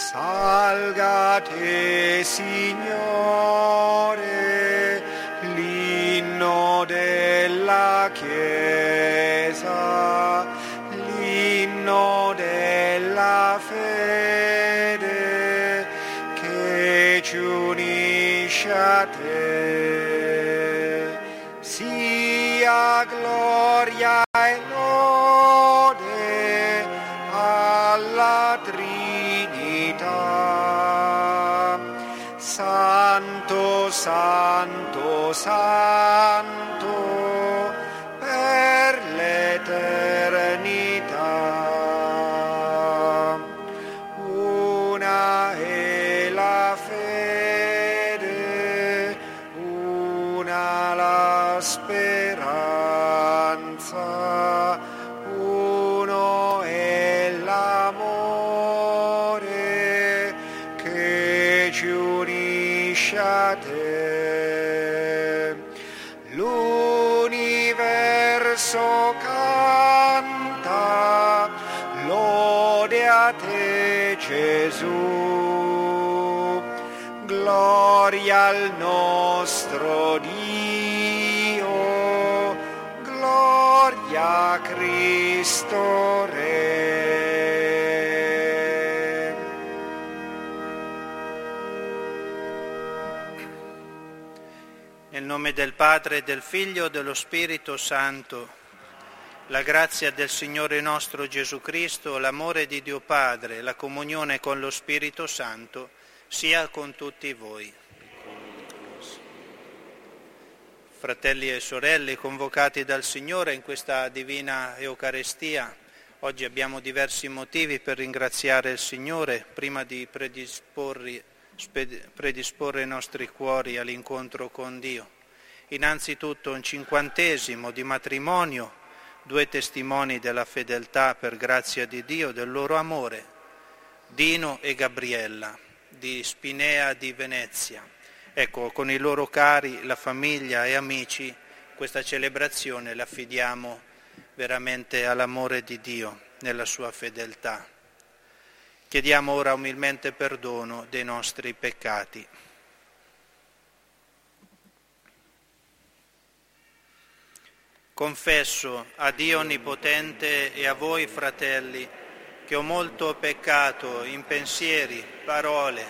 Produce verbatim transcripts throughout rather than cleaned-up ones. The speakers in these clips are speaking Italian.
Salga a te, Signore, l'inno della Chiesa, l'inno della fede che ci unisce a te. Sia gloria e lode alla Trinità. Santo, santo, santo per l'eternità. Una è la fede, una la speranza, uno è l'amore che ci unisce a te. L'universo canta lode a te, Gesù. Gloria al nostro Dio, gloria a Cristo Re. Nel nome del Padre, del Figlio e dello Spirito Santo, la grazia del Signore nostro Gesù Cristo, l'amore di Dio Padre, la comunione con lo Spirito Santo, sia con tutti voi. Fratelli e sorelle, convocati dal Signore in questa divina Eucaristia, oggi abbiamo diversi motivi per ringraziare il Signore prima di predisporre, predisporre i nostri cuori all'incontro con Dio. Innanzitutto un cinquantesimo di matrimonio, due testimoni della fedeltà per grazia di Dio, del loro amore, Dino e Gabriella, di Spinea di Venezia. Ecco, con i loro cari, la famiglia e amici, questa celebrazione la affidiamo veramente all'amore di Dio, nella sua fedeltà. Chiediamo ora umilmente perdono dei nostri peccati. Confesso a Dio Onnipotente e a voi, fratelli, che ho molto peccato in pensieri, parole,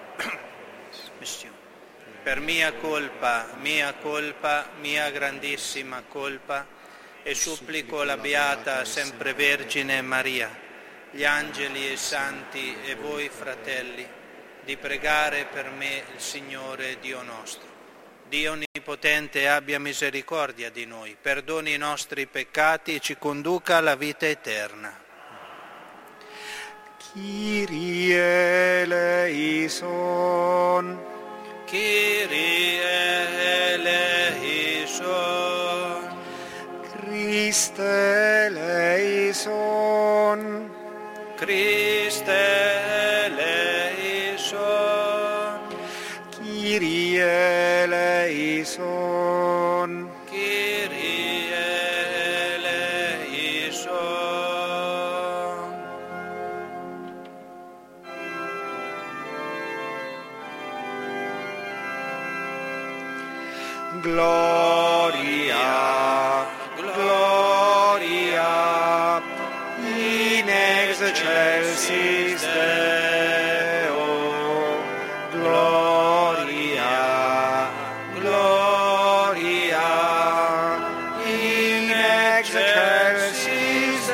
per mia colpa, mia colpa, mia grandissima colpa, e supplico la Beata Sempre Vergine Maria, gli angeli e i santi e voi, fratelli, di pregare per me il Signore Dio nostro. Dio Onnipotente abbia misericordia di noi, perdoni i nostri peccati e ci conduca alla vita eterna. Kyrie eleison, Kyrie eleison, Christe eleison, Christe eleison, Kyrie eleison, Kyrie eleison. Gloria, gloria, in excelsis Deo, gloria, gloria, in excelsis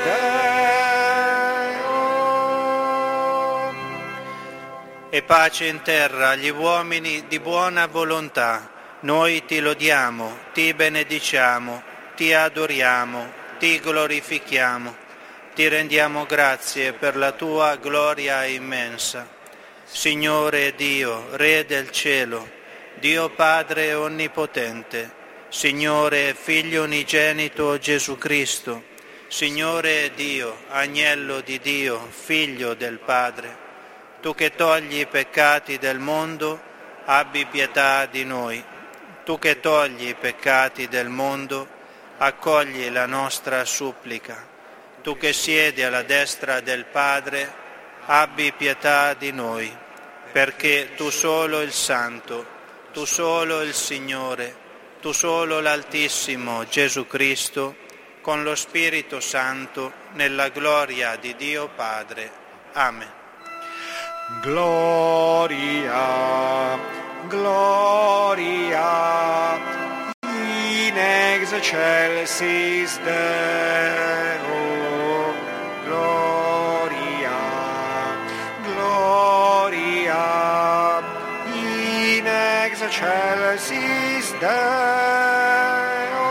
Deo. E pace in terra agli uomini di buona volontà. Noi ti lodiamo, ti benediciamo, ti adoriamo, ti glorifichiamo, ti rendiamo grazie per la tua gloria immensa. Signore Dio, Re del cielo, Dio Padre Onnipotente, Signore Figlio unigenito Gesù Cristo, Signore Dio, Agnello di Dio, Figlio del Padre, tu che togli i peccati del mondo, abbi pietà di noi. Tu che togli i peccati del mondo, accogli la nostra supplica. Tu che siedi alla destra del Padre, abbi pietà di noi, perché tu solo il Santo, tu solo il Signore, tu solo l'Altissimo Gesù Cristo, con lo Spirito Santo, nella gloria di Dio Padre. Amen. Gloria, gloria, in excelsis Deo, gloria, gloria, in excelsis Deo.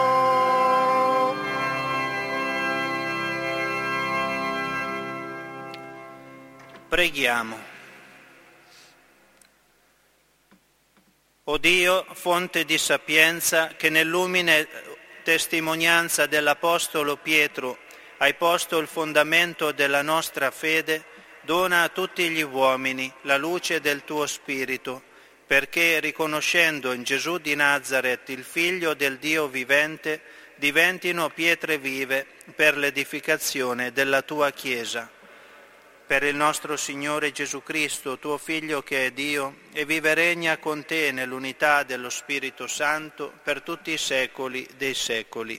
Preghiamo. O Dio, fonte di sapienza, che nell'umile testimonianza dell'Apostolo Pietro hai posto il fondamento della nostra fede, dona a tutti gli uomini la luce del tuo Spirito, perché, riconoscendo in Gesù di Nazaret il Figlio del Dio vivente, diventino pietre vive per l'edificazione della tua Chiesa. Per il nostro Signore Gesù Cristo, tuo Figlio che è Dio, e vive e regna con te nell'unità dello Spirito Santo per tutti i secoli dei secoli.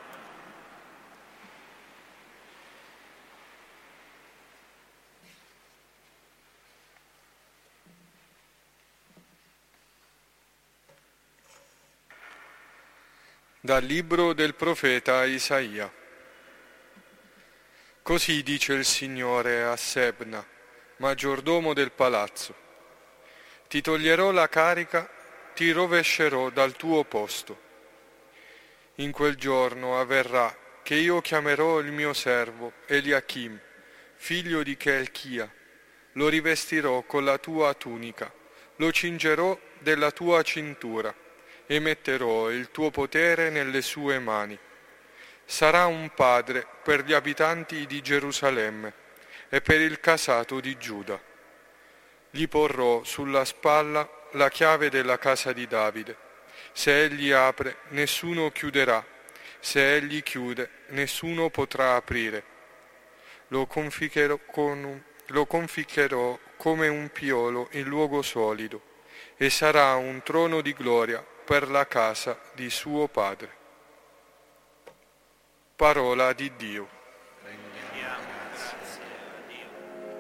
Dal libro del profeta Isaia. Così dice il Signore a Sebna, maggiordomo del palazzo: ti toglierò la carica, ti rovescerò dal tuo posto. In quel giorno avverrà che io chiamerò il mio servo Eliachim, figlio di Chelchia, lo rivestirò con la tua tunica, lo cingerò della tua cintura e metterò il tuo potere nelle sue mani. Sarà un padre per gli abitanti di Gerusalemme e per il casato di Giuda. Gli porrò sulla spalla la chiave della casa di Davide. Se egli apre, nessuno chiuderà. Se egli chiude, nessuno potrà aprire. Lo conficcherò, con, lo conficcherò come un piolo in luogo solido, e sarà un trono di gloria per la casa di suo padre. Parola di Dio. Rendiamo grazie a Dio.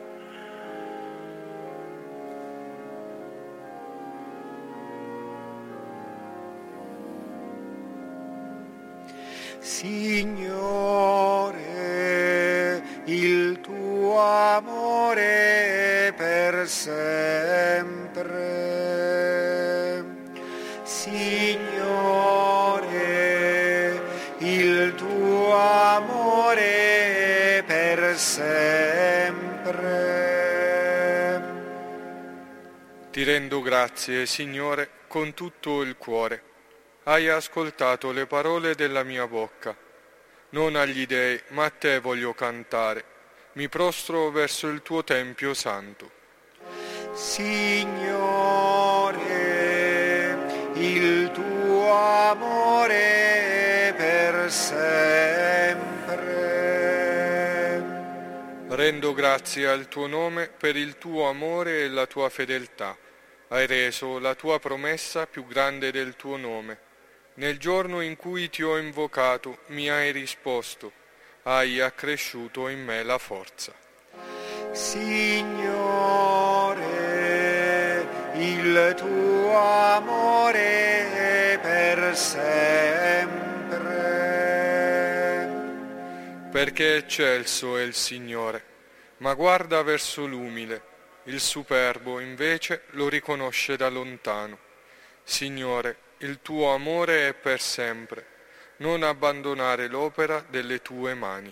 Signore, il tuo amore per sempre. Signore, il tuo amore per sempre. Ti rendo grazie, Signore, con tutto il cuore. Hai ascoltato le parole della mia bocca. Non agli dei, ma a te voglio cantare. Mi prostro verso il tuo tempio santo. Signore, il tuo amore per sempre. Rendo grazie al tuo nome per il tuo amore e la tua fedeltà. Hai reso la tua promessa più grande del tuo nome. Nel giorno in cui ti ho invocato mi hai risposto. Hai accresciuto in me la forza. Signore, il tuo amore per sempre. Perché eccelso è il Signore, ma guarda verso l'umile, il superbo invece lo riconosce da lontano. Signore, il tuo amore è per sempre, non abbandonare l'opera delle tue mani.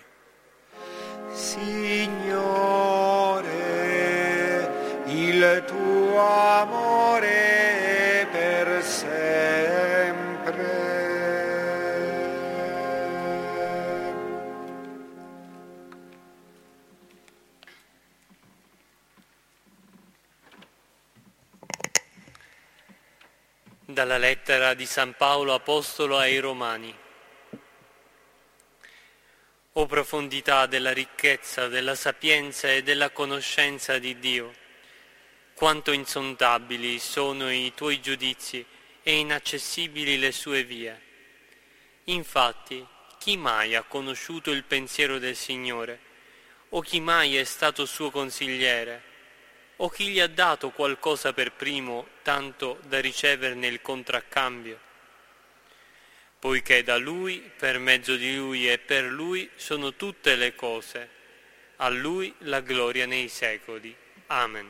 Signore, il tuo amore è per sempre. Dalla lettera di San Paolo Apostolo ai Romani. O profondità della ricchezza, della sapienza e della conoscenza di Dio! Quanto insondabili sono i tuoi giudizi e inaccessibili le sue vie! Infatti, chi mai ha conosciuto il pensiero del Signore? O chi mai è stato suo consigliere? O chi gli ha dato qualcosa per primo, tanto da riceverne il contraccambio? Poiché da Lui, per mezzo di Lui e per Lui sono tutte le cose, a Lui la gloria nei secoli. Amen.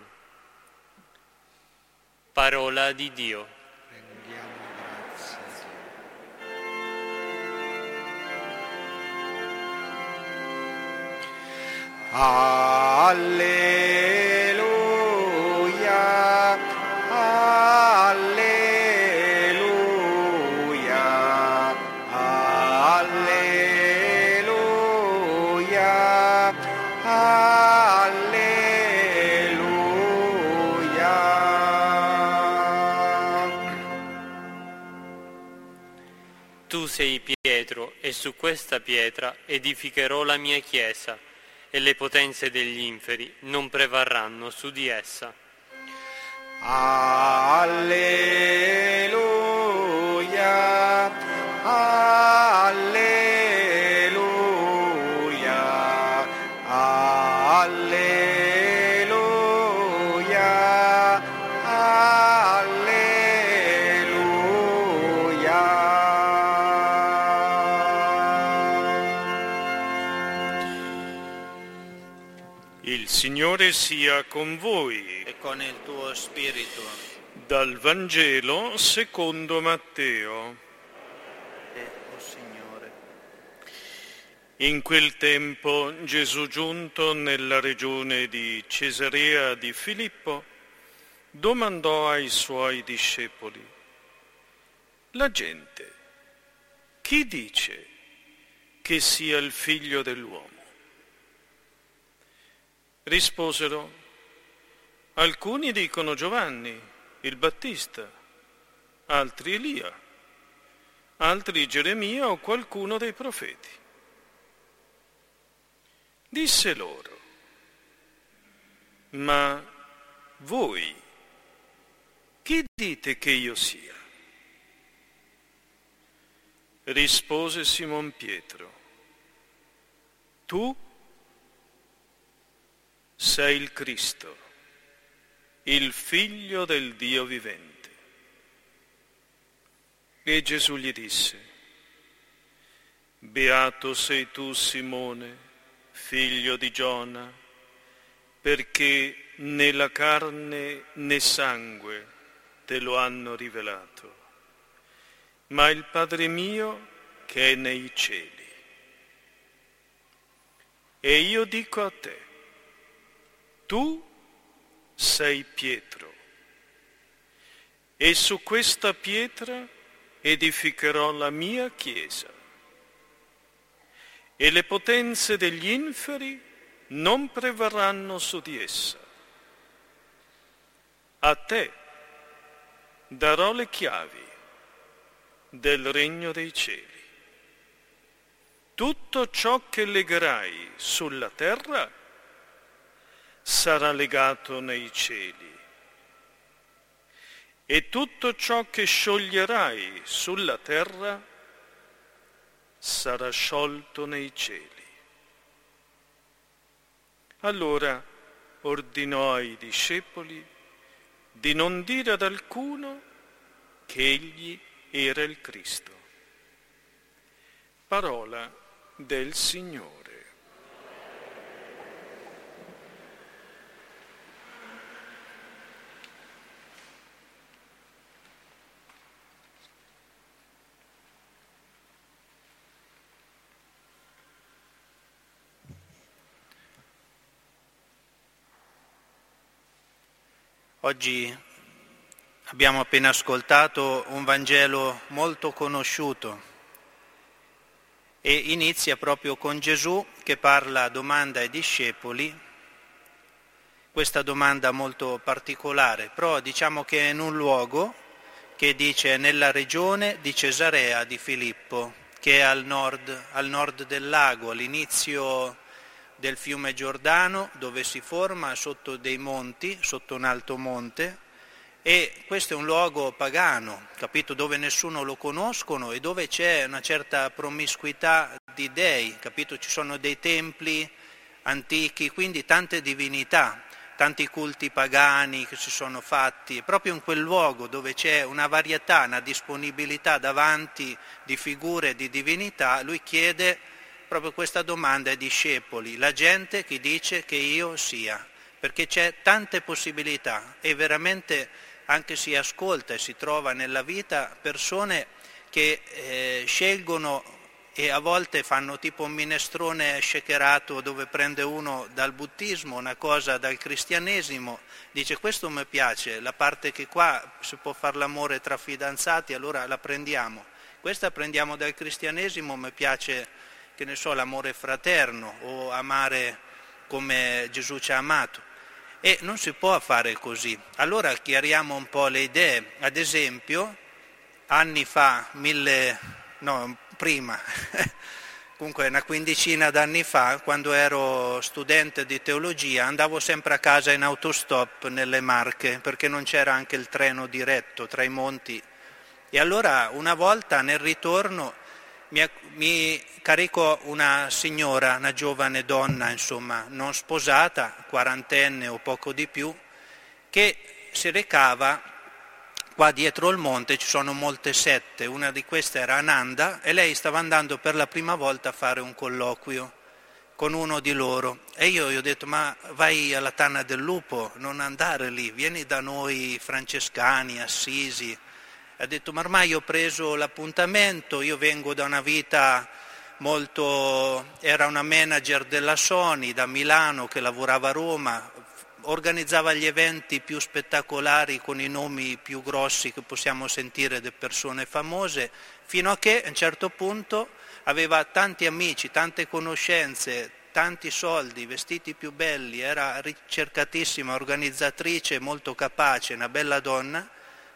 Parola di Dio. Rendiamo grazie a Dio. Alleluia, alleluia, alleluia, alleluia. Tu sei Pietro, e su questa pietra edificherò la mia chiesa, e le potenze degli inferi non prevarranno su di essa. Alleluia, alleluia, alleluia, alleluia. Il Signore sia con voi. E con il tuo spirito. Dal Vangelo secondo Matteo. E, o Signore. In quel tempo Gesù, giunto nella regione di Cesarea di Filippo, domandò ai suoi discepoli: la gente, chi dice che sia il figlio dell'uomo? Risposero: alcuni dicono Giovanni, il Battista, altri Elia, altri Geremia o qualcuno dei profeti. Disse loro: ma voi chi dite che io sia? Rispose Simon Pietro: tu sei il Cristo, il Figlio del Dio vivente. E Gesù gli disse: beato sei tu, Simone, figlio di Giona, perché né la carne né sangue te lo hanno rivelato, ma il Padre mio che è nei cieli. E io dico a te: tu sei Pietro, e su questa pietra edificherò la mia chiesa, e le potenze degli inferi non prevarranno su di essa. A te darò le chiavi del regno dei cieli. Tutto ciò che legherai sulla terra sarà legato nei cieli, e tutto ciò che scioglierai sulla terra sarà sciolto nei cieli. Allora ordinò ai discepoli di non dire ad alcuno che egli era il Cristo. Parola del Signore. Oggi abbiamo appena ascoltato un Vangelo molto conosciuto e inizia proprio con Gesù che parla, domanda ai discepoli, questa domanda molto particolare, però diciamo che è in un luogo che dice nella regione di Cesarea di Filippo. che è al nord, al nord del lago, all'inizio del fiume Giordano, dove si forma sotto dei monti, sotto un alto monte, e questo è un luogo pagano, capito, dove nessuno lo conoscono e dove c'è una certa promiscuità di dei, capito, ci sono dei templi antichi, quindi tante divinità, tanti culti pagani che si sono fatti, proprio in quel luogo dove c'è una varietà, una disponibilità davanti di figure di divinità, lui chiede proprio questa domanda ai discepoli, la gente che dice che io sia, perché c'è tante possibilità e veramente anche si ascolta e si trova nella vita persone che eh, scelgono e a volte fanno tipo un minestrone shakerato dove prende uno dal buddismo, una cosa dal cristianesimo, dice questo mi piace, la parte che qua si può fare l'amore tra fidanzati, allora la prendiamo, questa prendiamo dal cristianesimo, mi piace, che ne so, l'amore fraterno o amare come Gesù ci ha amato. E non si può fare così. Allora chiariamo un po' le idee. Ad esempio, anni fa, mille, no, prima, comunque una quindicina d'anni fa, quando ero studente di teologia, andavo sempre a casa in autostop nelle Marche, perché non c'era anche il treno diretto tra i monti. E allora una volta nel ritorno mi, mi caricò una signora, una giovane donna, insomma, non sposata, quarantenne o poco di più, che si recava qua dietro il monte, ci sono molte sette, una di queste era Ananda e lei stava andando per la prima volta a fare un colloquio con uno di loro. E io gli ho detto, ma vai alla Tana del Lupo, non andare lì, vieni da noi francescani, assisi. Ha detto, ma ormai ho preso l'appuntamento, io vengo da una vita molto... era una manager della Sony da Milano che lavorava a Roma, organizzava gli eventi più spettacolari con i nomi più grossi che possiamo sentire di persone famose, fino a che a un certo punto aveva tanti amici, tante conoscenze, tanti soldi, vestiti più belli, era ricercatissima, organizzatrice, molto capace, una bella donna.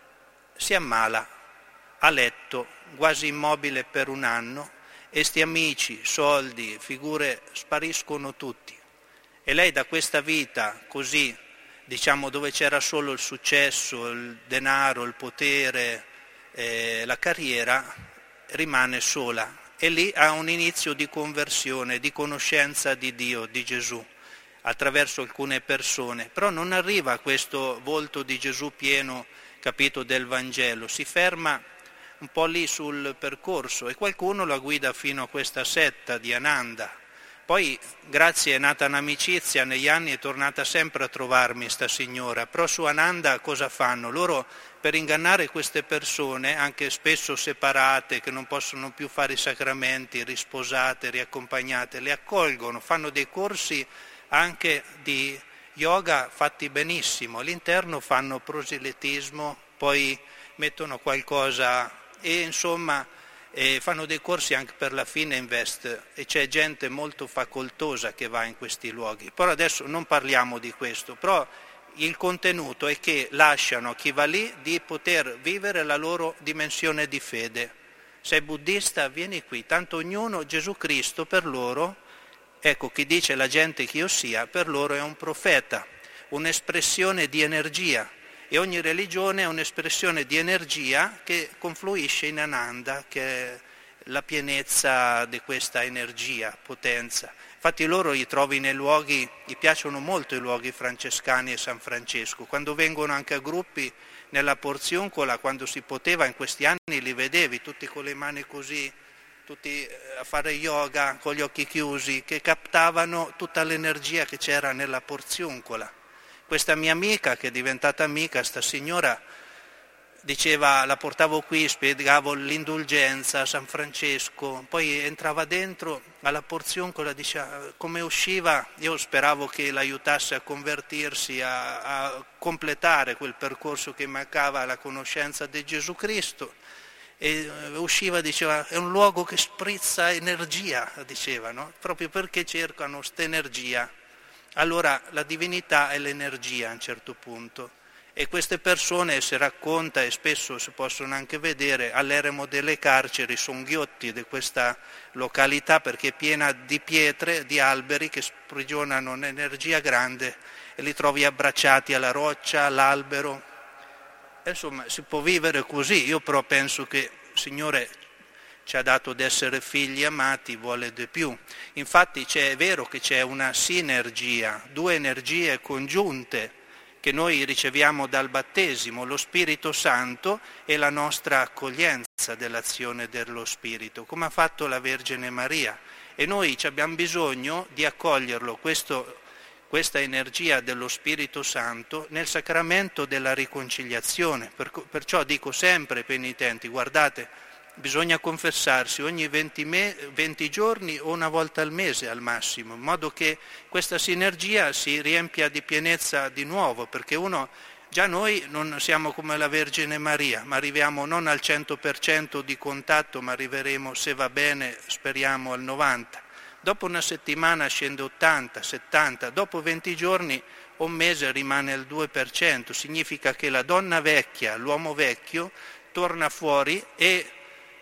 Si ammala a letto, quasi immobile per un anno, e sti amici, soldi, figure spariscono tutti. E lei da questa vita così, diciamo, dove c'era solo il successo, il denaro, il potere, eh, la carriera, rimane sola. E lì ha un inizio di conversione, di conoscenza di Dio, di Gesù, attraverso alcune persone. Però non arriva a questo volto di Gesù pieno, capito, del Vangelo, si ferma un po' lì sul percorso e qualcuno la guida fino a questa setta di Ananda. Poi grazie è nata un'amicizia, negli anni è tornata sempre a trovarmi sta signora, però su Ananda cosa fanno? Loro per ingannare queste persone, anche spesso separate, che non possono più fare i sacramenti, risposate, riaccompagnate, le accolgono, fanno dei corsi anche di yoga fatti benissimo, all'interno fanno proselitismo, poi mettono qualcosa e insomma eh, fanno dei corsi anche per la Fine Invest e c'è gente molto facoltosa che va in questi luoghi. Però adesso non parliamo di questo, però il contenuto è che lasciano a chi va lì di poter vivere la loro dimensione di fede. Sei buddista, vieni qui, tanto ognuno, Gesù Cristo per loro, ecco, chi dice la gente che io sia, per loro è un profeta, un'espressione di energia e ogni religione è un'espressione di energia che confluisce in Ananda, che è la pienezza di questa energia, potenza. Infatti loro li trovi nei luoghi, gli piacciono molto i luoghi francescani e San Francesco, quando vengono anche a gruppi nella Porziuncola, quando si poteva in questi anni li vedevi tutti con le mani così, tutti a fare yoga con gli occhi chiusi, che captavano tutta l'energia che c'era nella Porziuncola. Questa mia amica, che è diventata amica, sta signora, diceva, la portavo qui, spiegavo l'indulgenza a San Francesco, poi entrava dentro alla Porziuncola, diceva, come usciva, io speravo che l'aiutasse a convertirsi, a, a completare quel percorso che mancava alla conoscenza di Gesù Cristo. E usciva, diceva, è un luogo che sprizza energia, diceva, no? Proprio perché cercano questa energia. Allora la divinità è l'energia a un certo punto E queste persone, si racconta e spesso si possono anche vedere, all'eremo delle carceri sono ghiotti di questa località perché è piena di pietre, di alberi che sprigionano un'energia grande e li trovi abbracciati alla roccia, all'albero. E insomma, si può vivere così. Io però penso che il Signore ci ha dato di essere figli amati, vuole di più. Infatti c'è, è vero che c'è una sinergia, due energie congiunte che noi riceviamo dal battesimo, lo Spirito Santo e la nostra accoglienza dell'azione dello Spirito, come ha fatto la Vergine Maria. E noi abbiamo bisogno di accoglierlo, questo, questa energia dello Spirito Santo, nel sacramento della riconciliazione. Per, perciò dico sempre ai penitenti, guardate, bisogna confessarsi ogni venti, me, venti giorni o una volta al mese al massimo, in modo che questa sinergia si riempia di pienezza di nuovo, perché uno, già noi non siamo come la Vergine Maria, ma arriviamo non al cento per cento di contatto, ma arriveremo, se va bene, speriamo al novanta per cento. Dopo una settimana scende ottanta, settanta, dopo venti giorni o un mese rimane il due per cento, significa che la donna vecchia, l'uomo vecchio, torna fuori e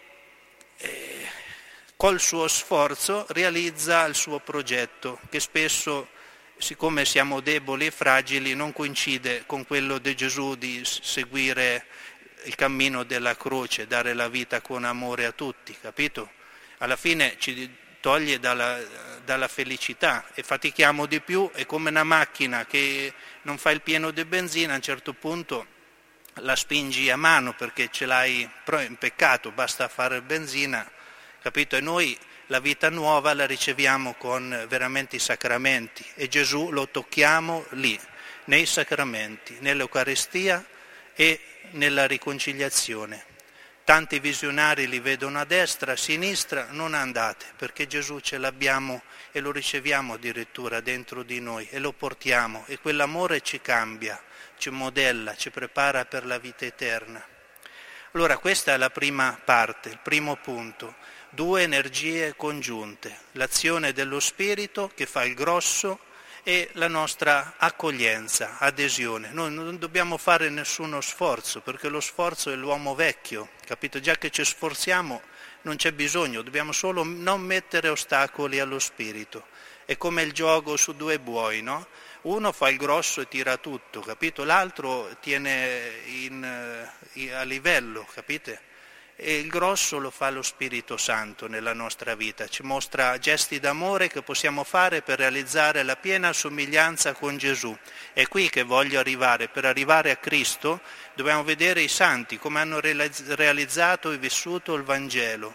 E col suo sforzo realizza il suo progetto, che spesso, siccome siamo deboli e fragili, non coincide con quello di Gesù di seguire il cammino della croce, dare la vita con amore a tutti, capito? Alla fine ci toglie dalla, dalla felicità e fatichiamo di più, è come una macchina che non fa il pieno di benzina, a un certo punto la spingi a mano perché ce l'hai, però è un peccato, basta fare benzina, capito? E noi la vita nuova la riceviamo con veramente i sacramenti e Gesù lo tocchiamo lì, nei sacramenti, nell'Eucaristia e nella riconciliazione. Tanti visionari li vedono a destra, a sinistra, non andate, perché Gesù ce l'abbiamo e lo riceviamo addirittura dentro di noi e lo portiamo e quell'amore ci cambia, ci modella, ci prepara per la vita eterna. Allora questa è la prima parte, il primo punto, due energie congiunte, l'azione dello Spirito che fa il grosso e la nostra accoglienza, adesione. Noi non dobbiamo fare nessuno sforzo, perché lo sforzo è l'uomo vecchio, capito? Già che ci sforziamo non c'è bisogno, dobbiamo solo non mettere ostacoli allo Spirito. È come il gioco su due buoi, no? Uno fa il grosso e tira tutto, capito? L'altro tiene in, in, a livello, capite? E il grosso lo fa lo Spirito Santo nella nostra vita, ci mostra gesti d'amore che possiamo fare per realizzare la piena somiglianza con Gesù. È qui che voglio arrivare, per arrivare a Cristo dobbiamo vedere i santi, come hanno realizzato e vissuto il Vangelo.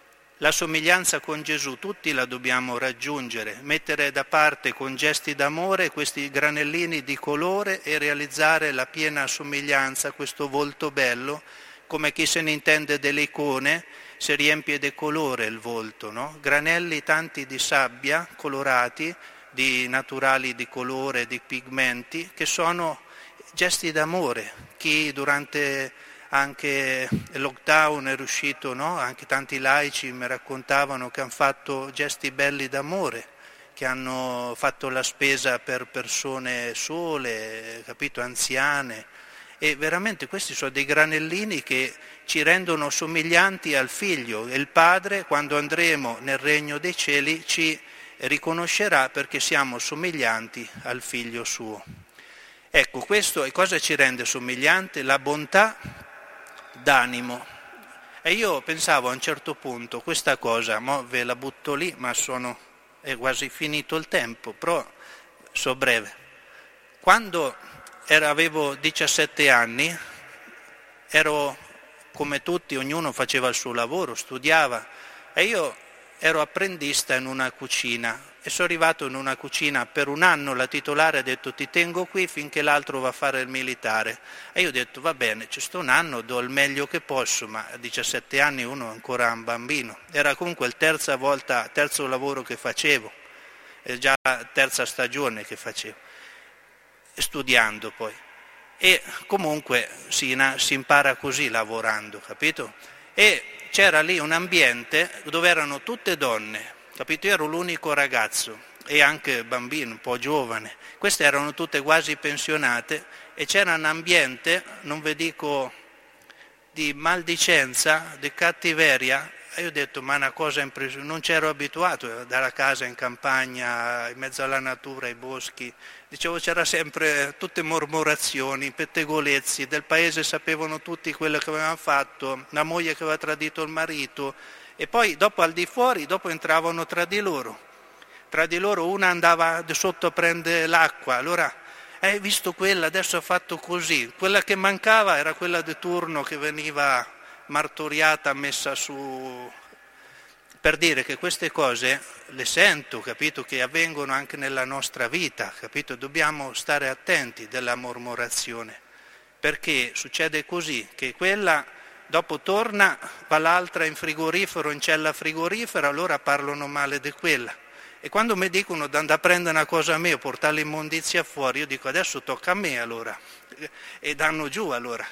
La somiglianza con Gesù tutti la dobbiamo raggiungere, mettere da parte con gesti d'amore questi granellini di colore e realizzare la piena somiglianza, questo volto bello, come chi se ne intende delle icone, si riempie di colore il volto, no? Granelli tanti di sabbia, colorati, di naturali di colore, di pigmenti, che sono gesti d'amore. Chi durante anche il lockdown è riuscito, no? Anche tanti laici mi raccontavano che hanno fatto gesti belli d'amore, che hanno fatto la spesa per persone sole, capito, anziane. E veramente questi sono dei granellini che ci rendono somiglianti al Figlio e il Padre, quando andremo nel regno dei cieli, ci riconoscerà perché siamo somiglianti al Figlio suo. Ecco, questo è cosa ci rende somigliante? La bontà d'animo. E io pensavo a un certo punto, questa cosa, mo ve la butto lì, ma sono, è quasi finito il tempo, però so breve. Quando Era, avevo diciassette anni, ero come tutti, ognuno faceva il suo lavoro, studiava e io ero apprendista in una cucina e sono arrivato in una cucina per un anno, la titolare ha detto ti tengo qui finché l'altro va a fare il militare e io ho detto va bene, ci sto un anno, do il meglio che posso, ma a diciassette anni uno è ancora un bambino, era comunque il terza volta, terzo lavoro che facevo, è già terza stagione che facevo. Studiando poi e comunque si, si impara così lavorando, capito? E c'era lì un ambiente dove erano tutte donne, capito? Io ero l'unico ragazzo e anche bambino, un po' giovane, queste erano tutte quasi pensionate e c'era un ambiente, non vi dico di maldicenza, di cattiveria, e io ho detto ma una cosa impressionante, non c'ero abituato dalla casa in campagna, in mezzo alla natura, ai boschi, dicevo c'era sempre tutte mormorazioni, pettegolezzi, del paese sapevano tutti quello che avevano fatto, la moglie che aveva tradito il marito, e poi dopo al di fuori, dopo entravano tra di loro, tra di loro una andava di sotto a prendere l'acqua, allora hai visto quella, adesso ha fatto così, quella che mancava era quella di turno che veniva martoriata, messa su, per dire che queste cose le sento, capito, che avvengono anche nella nostra vita, capito, dobbiamo stare attenti della mormorazione, perché succede così, che quella dopo torna, va l'altra in frigorifero, in cella frigorifera, allora parlano male di quella. E quando mi dicono di andare a prendere una cosa a me o portare l'immondizia fuori, io dico adesso tocca a me allora, e danno giù allora.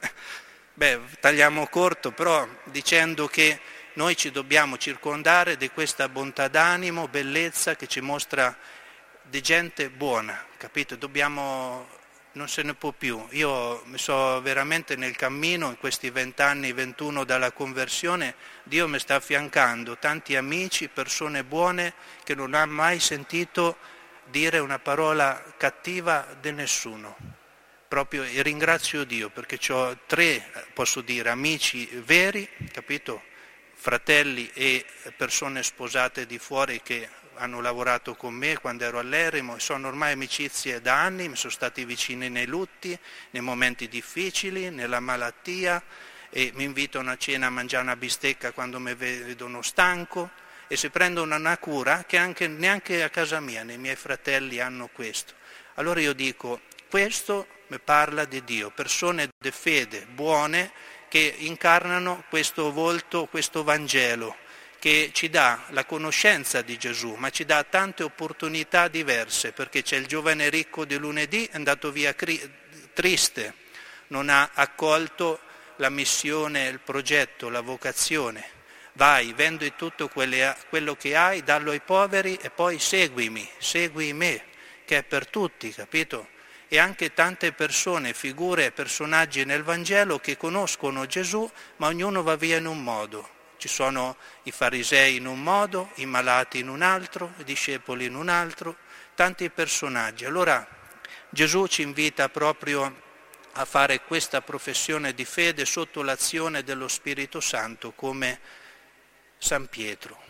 Beh, tagliamo corto, però dicendo che noi ci dobbiamo circondare di questa bontà d'animo, bellezza che ci mostra di gente buona, capito? Dobbiamo, non se ne può più. Io mi so veramente nel cammino, in questi vent'anni, ventuno dalla conversione, Dio mi sta affiancando tanti amici, persone buone che non hanno mai sentito dire una parola cattiva di nessuno. Proprio e ringrazio Dio perché ho tre, posso dire, amici veri, capito? Fratelli e persone sposate di fuori che hanno lavorato con me quando ero all'Eremo e sono ormai amicizie da anni, mi sono stati vicini nei lutti, nei momenti difficili, nella malattia, e mi invitano a cena a mangiare una bistecca quando mi vedono stanco e si prendono una cura che anche, neanche a casa mia, nei miei fratelli hanno questo. Allora io dico, questo mi parla di Dio, persone di fede, buone, che incarnano questo volto, questo Vangelo, che ci dà la conoscenza di Gesù, ma ci dà tante opportunità diverse, perché c'è il giovane ricco di lunedì, è andato via cri- triste, non ha accolto la missione, il progetto, la vocazione. Vai, vendi tutto quelle, quello che hai, dallo ai poveri e poi seguimi, segui me, che è per tutti, capito? E anche tante persone, figure, personaggi nel Vangelo che conoscono Gesù, ma ognuno va via in un modo. Ci sono i farisei in un modo, i malati in un altro, i discepoli in un altro, tanti personaggi. Allora Gesù ci invita proprio a fare questa professione di fede sotto l'azione dello Spirito Santo, come San Pietro,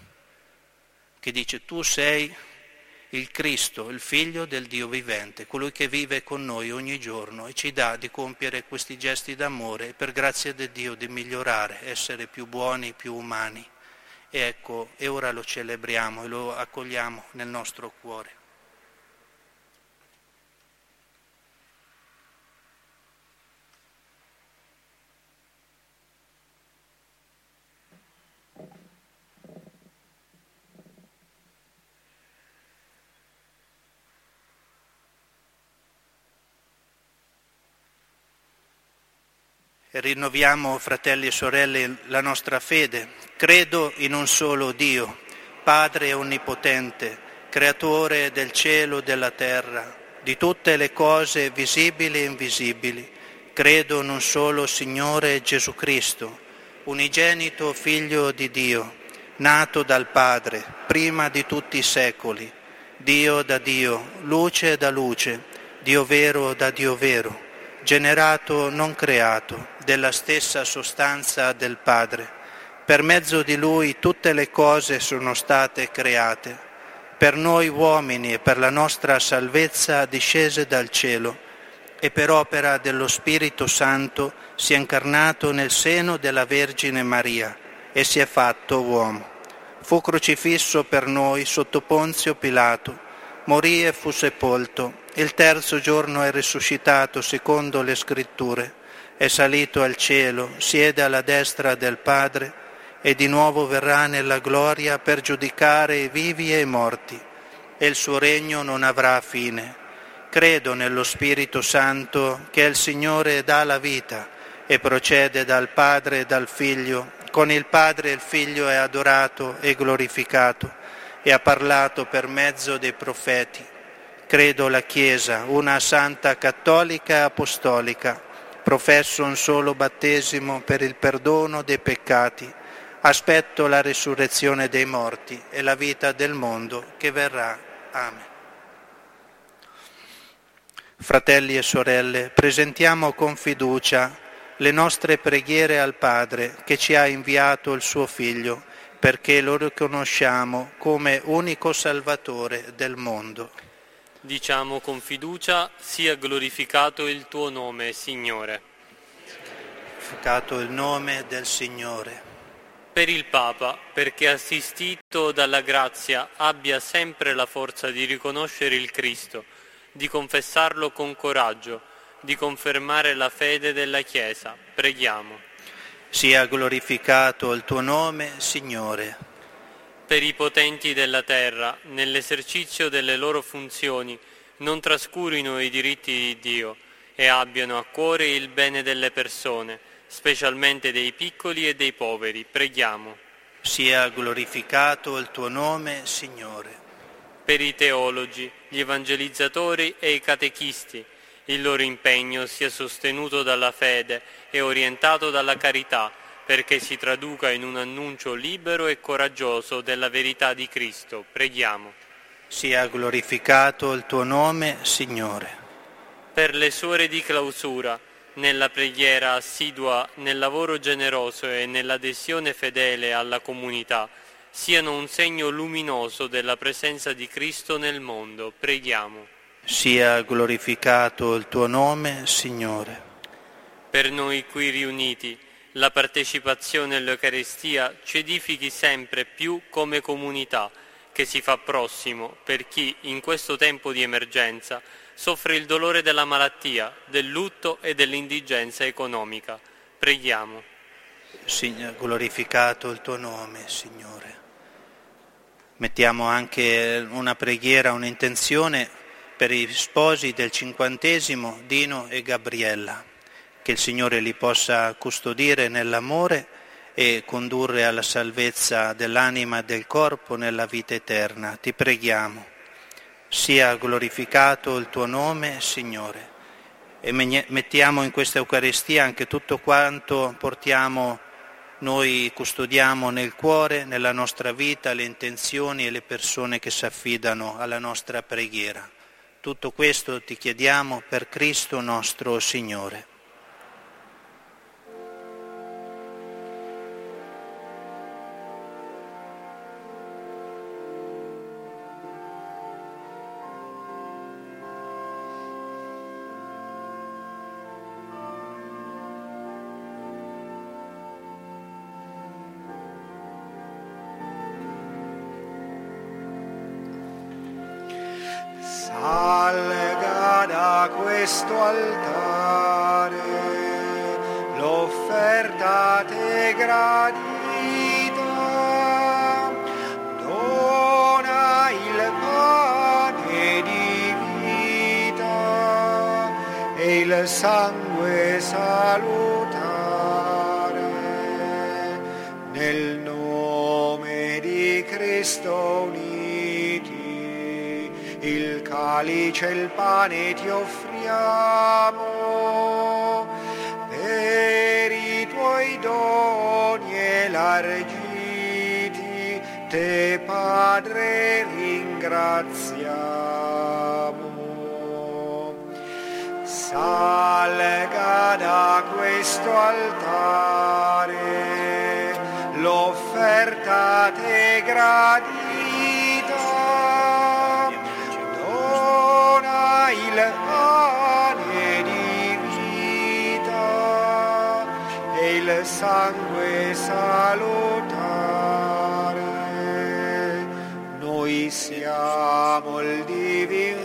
che dice tu sei il Cristo, il Figlio del Dio vivente, colui che vive con noi ogni giorno e ci dà di compiere questi gesti d'amore e per grazia di Dio di migliorare, essere più buoni, più umani. E ecco, e ora lo celebriamo e lo accogliamo nel nostro cuore. E rinnoviamo, fratelli e sorelle, la nostra fede. Credo in un solo Dio, Padre onnipotente, creatore del cielo e della terra, di tutte le cose visibili e invisibili. Credo in un solo Signore Gesù Cristo, unigenito Figlio di Dio, nato dal Padre, prima di tutti i secoli, Dio da Dio, luce da luce, Dio vero da Dio vero, generato non creato, della stessa sostanza del Padre. Per mezzo di Lui tutte le cose sono state create. Per noi uomini e per la nostra salvezza discese dal cielo e per opera dello Spirito Santo si è incarnato nel seno della Vergine Maria e si è fatto uomo. Fu crocifisso per noi sotto Ponzio Pilato, morì e fu sepolto. Il terzo giorno è risuscitato secondo le Scritture, è salito al cielo, siede alla destra del Padre e di nuovo verrà nella gloria per giudicare i vivi e i morti, e il suo regno non avrà fine. Credo nello Spirito Santo, che è il Signore e dà la vita e procede dal Padre e dal Figlio. Con il Padre e il Figlio è adorato e glorificato e ha parlato per mezzo dei profeti. Credo la Chiesa, una santa cattolica e apostolica. Professo un solo battesimo per il perdono dei peccati. Aspetto la risurrezione dei morti e la vita del mondo che verrà. Amen. Fratelli e sorelle, presentiamo con fiducia le nostre preghiere al Padre che ci ha inviato il suo Figlio, perché lo riconosciamo come unico Salvatore del mondo. Diciamo con fiducia: sia glorificato il tuo nome, Signore. Glorificato il nome del Signore. Per il Papa, perché assistito dalla grazia abbia sempre la forza di riconoscere il Cristo, di confessarlo con coraggio, di confermare la fede della Chiesa. Preghiamo. Sia glorificato il tuo nome, Signore. Per i potenti della terra, nell'esercizio delle loro funzioni, non trascurino i diritti di Dio e abbiano a cuore il bene delle persone, specialmente dei piccoli e dei poveri. Preghiamo. Sia glorificato il tuo nome, Signore. Per i teologi, gli evangelizzatori e i catechisti, il loro impegno sia sostenuto dalla fede e orientato dalla carità, perché si traduca in un annuncio libero e coraggioso della verità di Cristo. Preghiamo. Sia glorificato il tuo nome, Signore. Per le suore di clausura, nella preghiera assidua, nel lavoro generoso e nell'adesione fedele alla comunità, siano un segno luminoso della presenza di Cristo nel mondo. Preghiamo. Sia glorificato il tuo nome, Signore. Per noi qui riuniti, la partecipazione all'Eucaristia ci edifichi sempre più come comunità, che si fa prossimo per chi in questo tempo di emergenza soffre il dolore della malattia, del lutto e dell'indigenza economica. Preghiamo. Signore, glorificato il tuo nome, Signore. Mettiamo anche una preghiera, un'intenzione per i sposi del cinquantesimo, Dino e Gabriella, che il Signore li possa custodire nell'amore e condurre alla salvezza dell'anima e del corpo nella vita eterna. Ti preghiamo. Sia glorificato il tuo nome, Signore. E mettiamo in questa Eucaristia anche tutto quanto portiamo, noi custodiamo nel cuore, nella nostra vita, le intenzioni e le persone che si affidano alla nostra preghiera. Tutto questo ti chiediamo per Cristo nostro Signore. Salga da questo altare l'offerta te gradita, dona il pane di vita e il sangue salutare, nel nome di Cristo uniti. Il calice e il pane ti offriamo, per i tuoi doni elargiti, te Padre ringraziamo. Salga da questo altare l'offerta te gradita, il pane di vita e il sangue salutare. Noi siamo il divin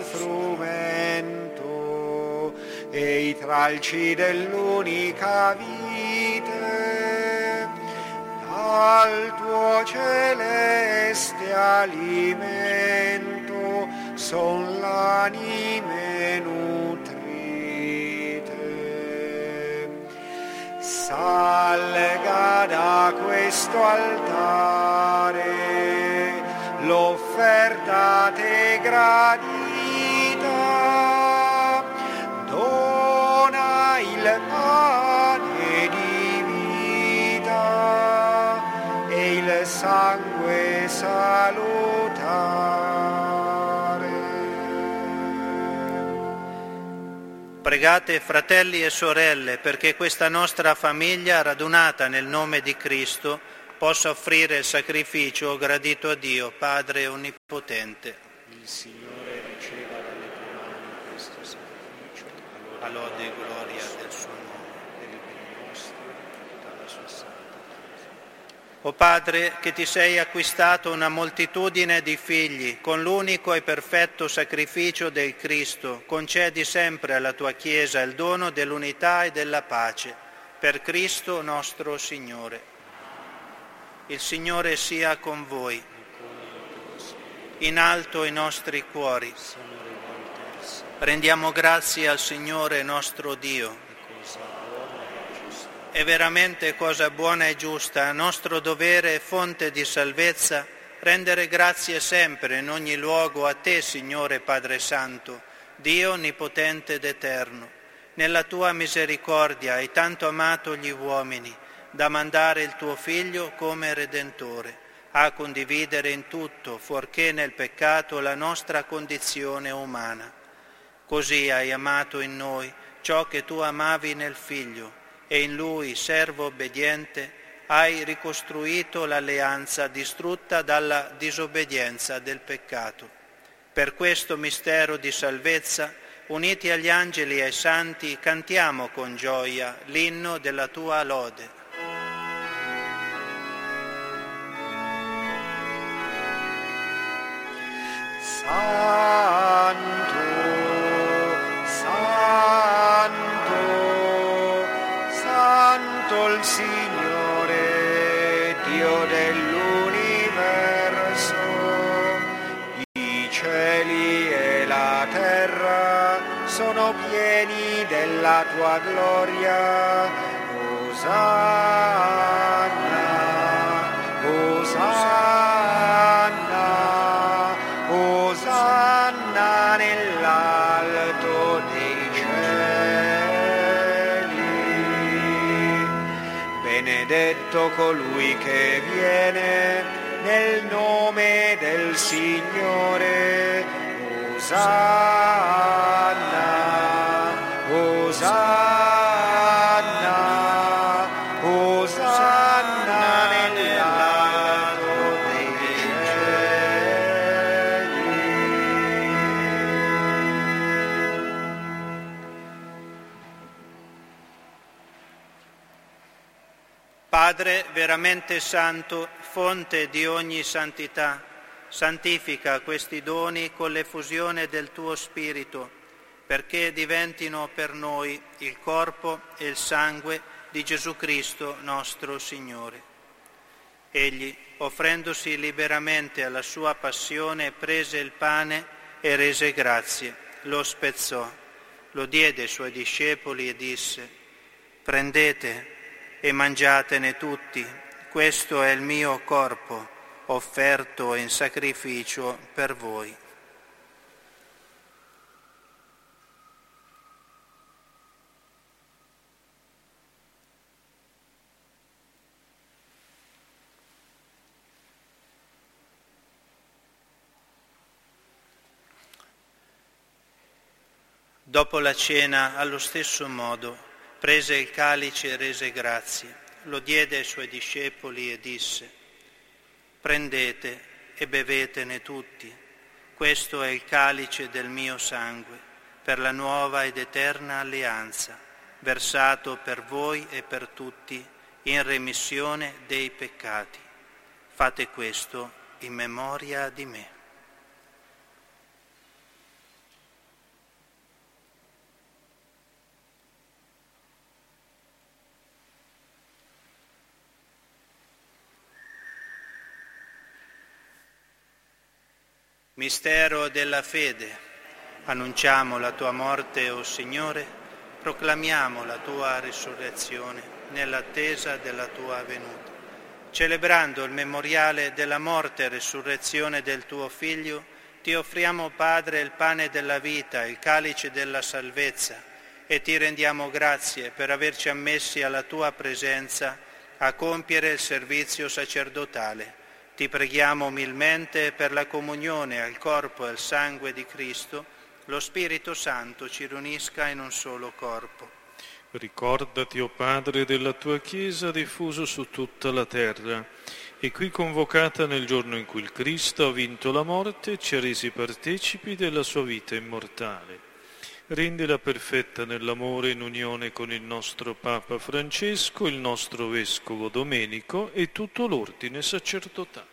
frumento e i tralci dell'unica vite, dal tuo celeste alimento son l'anime nutrite. Salga da questo altare l'offerta te gradita, e sangue salutare. Pregate, fratelli e sorelle, perché questa nostra famiglia, radunata nel nome di Cristo, possa offrire il sacrificio gradito a Dio, Padre Onnipotente. Il Signore riceva dalle tue mani questo sacrificio, A lode e gloria del suo nome. per il bene nostro e tutta la sua santa Chiesa. O Padre, che ti sei acquistato una moltitudine di figli con l'unico e perfetto sacrificio del Cristo, concedi sempre alla tua Chiesa il dono dell'unità e della pace. Per Cristo nostro Signore. Il Signore sia con voi. In alto i nostri cuori. Rendiamo grazie al Signore nostro Dio. È veramente cosa buona e giusta, nostro dovere e fonte di salvezza, rendere grazie sempre in ogni luogo a Te, Signore Padre Santo, Dio onnipotente ed eterno. Nella Tua misericordia hai tanto amato gli uomini, da mandare il Tuo Figlio come Redentore, a condividere in tutto, fuorché nel peccato, la nostra condizione umana. Così hai amato in noi ciò che Tu amavi nel Figlio, e in Lui, servo obbediente, hai ricostruito l'alleanza distrutta dalla disobbedienza del peccato. Per questo mistero di salvezza, uniti agli angeli e ai santi, cantiamo con gioia l'inno della Tua lode. Santo, Santo, Santo il Signore, Dio dell'universo, i cieli e la terra sono pieni della Tua gloria. Osanna, Osanna, Osanna nell'alto dei cieli. Benedetto colui che viene nel nome del Signore. Osanna, Osanna, Osanna nell'alto dei cieli. Padre veramente santo, fonte di ogni santità, santifica questi doni con l'effusione del Tuo Spirito, perché diventino per noi il corpo e il sangue di Gesù Cristo nostro Signore. Egli, offrendosi liberamente alla sua passione, prese il pane e rese grazie, lo spezzò, lo diede ai Suoi discepoli e disse: «Prendete e mangiatene tutti, questo è il mio corpo, offerto in sacrificio per voi». Dopo la cena, allo stesso modo, prese il calice e rese grazie, lo diede ai Suoi discepoli e disse: «Prendete e bevetene tutti, questo è il calice del mio sangue, per la nuova ed eterna alleanza, versato per voi e per tutti in remissione dei peccati. Fate questo in memoria di me». Mistero della fede. Annunciamo la Tua morte, o Signore, proclamiamo la Tua risurrezione nell'attesa della Tua venuta. Celebrando il memoriale della morte e risurrezione del Tuo Figlio, Ti offriamo, Padre, il pane della vita, il calice della salvezza, e Ti rendiamo grazie per averci ammessi alla Tua presenza a compiere il servizio sacerdotale. Ti preghiamo umilmente per la comunione al corpo e al sangue di Cristo, lo Spirito Santo ci riunisca in un solo corpo. Ricordati, o Padre, della tua Chiesa diffusa su tutta la terra e qui convocata nel giorno in cui il Cristo ha vinto la morte e ci ha resi partecipi della sua vita immortale. Rendila perfetta nell'amore in unione con il nostro Papa Francesco, il nostro Vescovo Domenico e tutto l'ordine sacerdotale.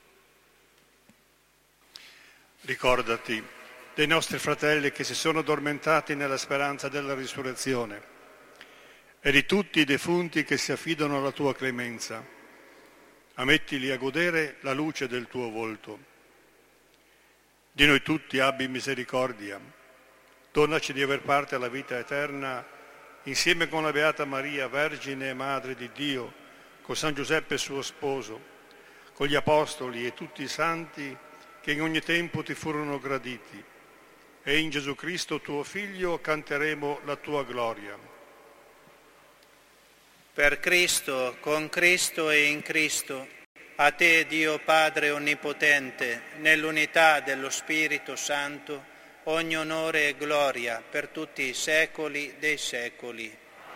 Ricordati dei nostri fratelli che si sono addormentati nella speranza della risurrezione e di tutti i defunti che si affidano alla tua clemenza. Ammettili a godere la luce del tuo volto. Di noi tutti abbi misericordia. Donaci di aver parte alla vita eterna insieme con la Beata Maria, Vergine e Madre di Dio, con San Giuseppe suo sposo, con gli Apostoli e tutti i santi che in ogni tempo ti furono graditi. E in Gesù Cristo tuo Figlio canteremo la tua gloria. Per Cristo, con Cristo e in Cristo, a te Dio Padre Onnipotente, nell'unità dello Spirito Santo, ogni onore e gloria per tutti i secoli dei secoli.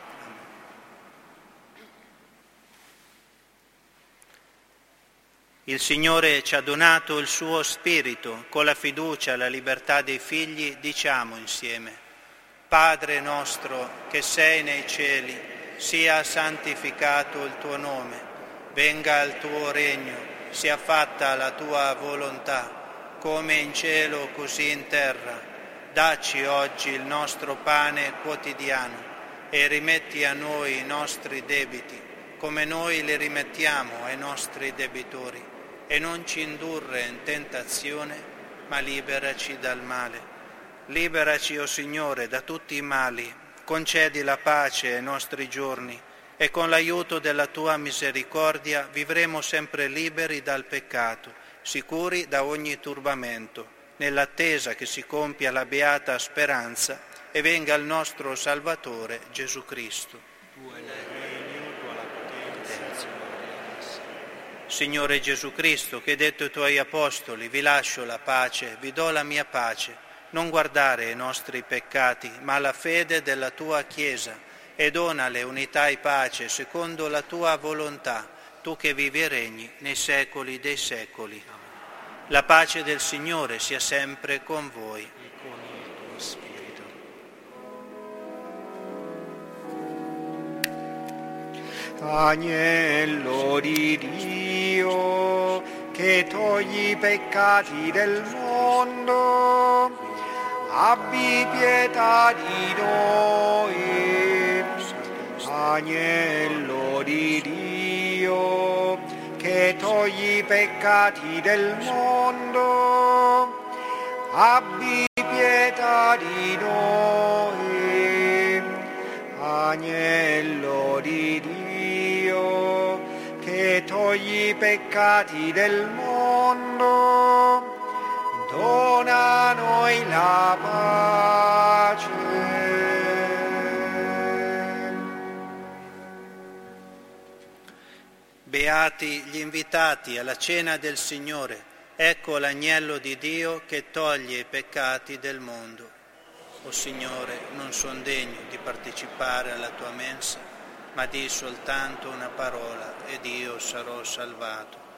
Il Signore ci ha donato il suo Spirito, con la fiducia e la libertà dei figli diciamo insieme: Padre nostro che sei nei cieli, sia santificato il tuo nome, venga il tuo regno, sia fatta la tua volontà, come in cielo così in terra. Dacci oggi il nostro pane quotidiano e rimetti a noi i nostri debiti, come noi li rimettiamo ai nostri debitori, e non ci indurre in tentazione, ma liberaci dal male. Liberaci, o Signore, da tutti i mali, concedi la pace ai nostri giorni e con l'aiuto della tua misericordia vivremo sempre liberi dal peccato, sicuri da ogni turbamento, nell'attesa che si compia la beata speranza e venga il nostro Salvatore Gesù Cristo. Tuo è il regno, tua la potenza, Signore. Signore Gesù Cristo, che hai detto ai tuoi apostoli: vi lascio la pace, vi do la mia pace, non guardare ai nostri peccati, ma alla fede della tua Chiesa, e donale unità e pace secondo la tua volontà, tu che vivi e regni nei secoli dei secoli. La pace del Signore sia sempre con voi. E con il tuo spirito. Agnello di Dio, che togli i peccati del mondo, abbi pietà di noi. Agnello di Dio, che togli i peccati del mondo, abbi pietà di noi. Agnello di Dio, che togli i peccati del mondo, dona a noi la pace. Beati gli invitati alla cena del Signore, ecco l'agnello di Dio che toglie i peccati del mondo. O Signore, non son degno di partecipare alla tua mensa, ma di soltanto una parola ed io sarò salvato.